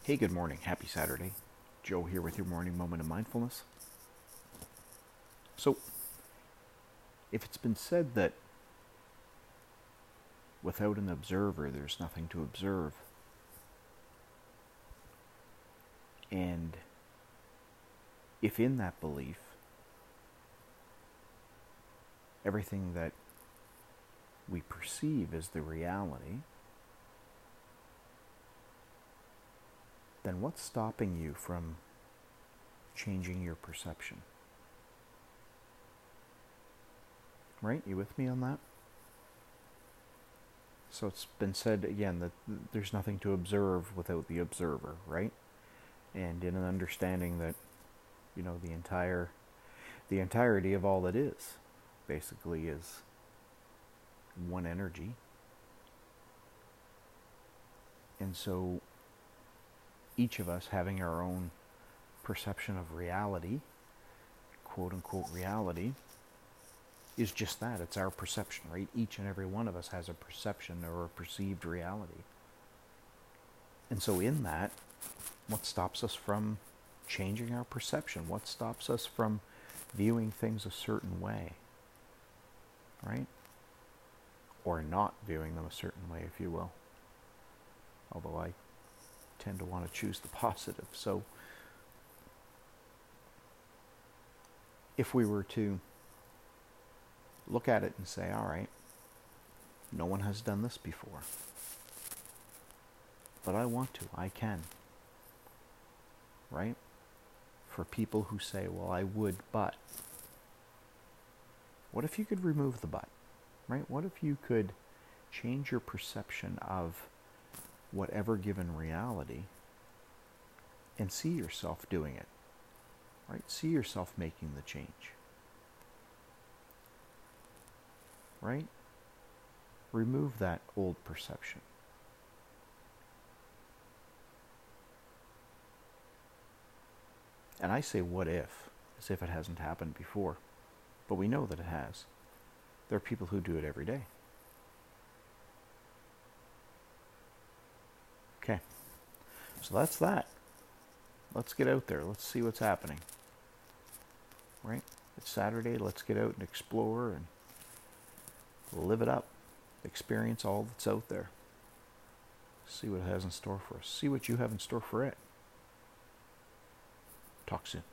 Hey, good morning. Happy Saturday. Joe here with your morning moment of mindfulness. So, if it's been said that without an observer, there's nothing to observe, and if in that belief, everything that we perceive as the reality, then what's stopping you from changing your perception? Right? You with me on that? So it's been said again that there's nothing to observe without the observer, right? And in an understanding that, the entirety of all that is basically is one energy. And so each of us having our own perception of reality, quote unquote reality, is just that. It's our perception, right? Each and every one of us has a perception or a perceived reality. And so in that, what stops us from changing our perception? What stops us from viewing things a certain way, right? Or not viewing them a certain way, if you will. Although I tend to want to choose the positive. So if we were to look at it and say, all right, no one has done this before, but I want to, I can, right? For people who say, well, I would, but what if you could remove the but, right? What if you could change your perception of whatever given reality and see yourself doing it, right? See yourself making the change, right? Remove that old perception. And I say what if, as if it hasn't happened before. But we know that it has. There are people who do it every day. Okay, so that's that. Let's get out there. Let's see what's happening. Right? It's Saturday. Let's get out and explore and live it up. Experience all that's out there. See what it has in store for us. See what you have in store for it. Talk soon.